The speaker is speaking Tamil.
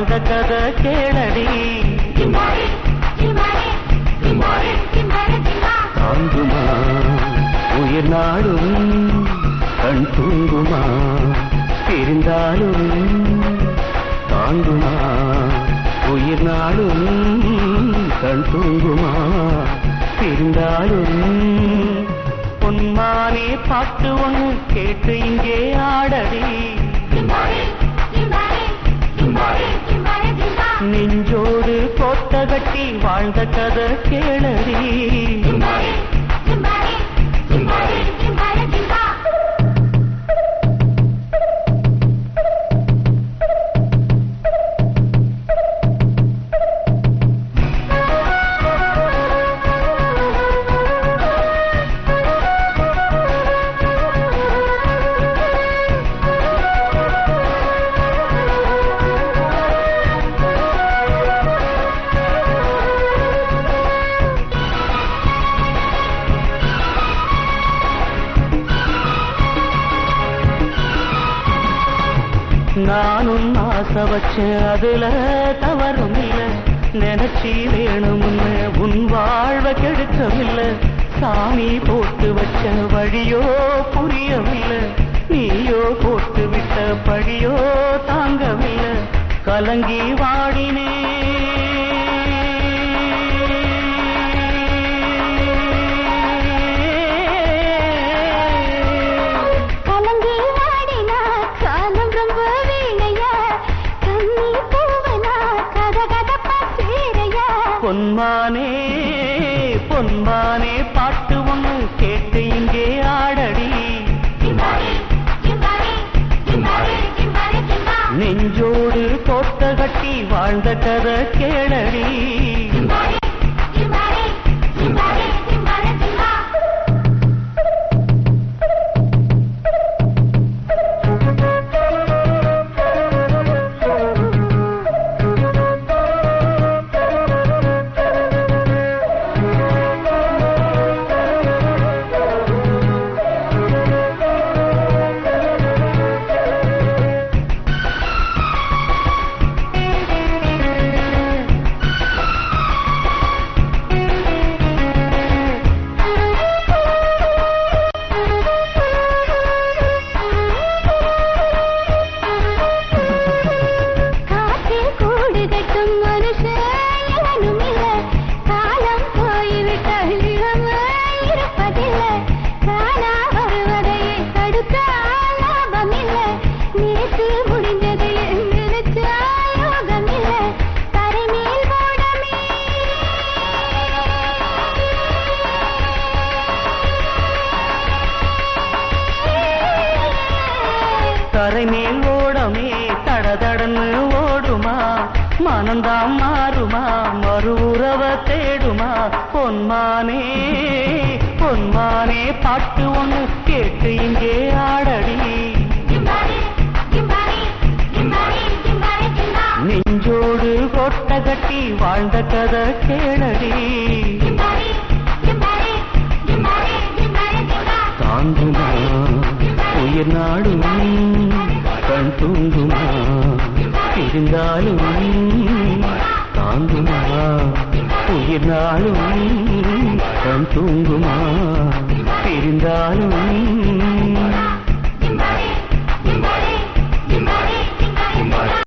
வாழ்ந்த கதை கேளடி. தாங்குமா உயிர் நாடும் கண் தூங்குமா பிரிந்தாலும் தாங்குமா உயிர் நாடும் கண் தூங்குமா பிரிந்தாலும். பொன்மானே பாட்டு ஒன்று கேட்டு இங்கே ஆடடி. நெஞ்சோடு கோட்ட கட்டி வாழ்ந்த கதை கேளடி. நானும் ஆசை வச்சேன் அதுல தவறும் இல்லை. நினைச்சி வேணும்னு உன் வாழ்வ கெடுக்கவில்லை. சாமி போட்டு வச்ச வழியோ புரியவில்லை. நீயோ போட்டு விட்ட படியோ தாங்கவில்லை. கலங்கி வாடினே பொன்மானே பொன்மானே பாட்டு ஒன்று கேட்டு இங்கே ஆடடி. நெஞ்சோடு கோட்ட கட்டி வாழ்ந்த கதை கேளடி. கரை மேல் ஓடமே தடதடன்னு ஓடுமா. மனந்தாம் மாறுமா மறு உறவ தேடுமா. பொன்மானே பொன்மானே பாட்டு ஒன்று கேட்டு இங்கே ஆடடி. நெஞ்சோடு கொட்ட கட்டி வாழ்ந்த கதை கேளடி. தாங்குமா உயிர் நாடும் கண் தூங்குமா பிரிந்தாலும் தாங்குமா உயிர் நாடும் கண் தூங்குமா பிரிந்தாலும்.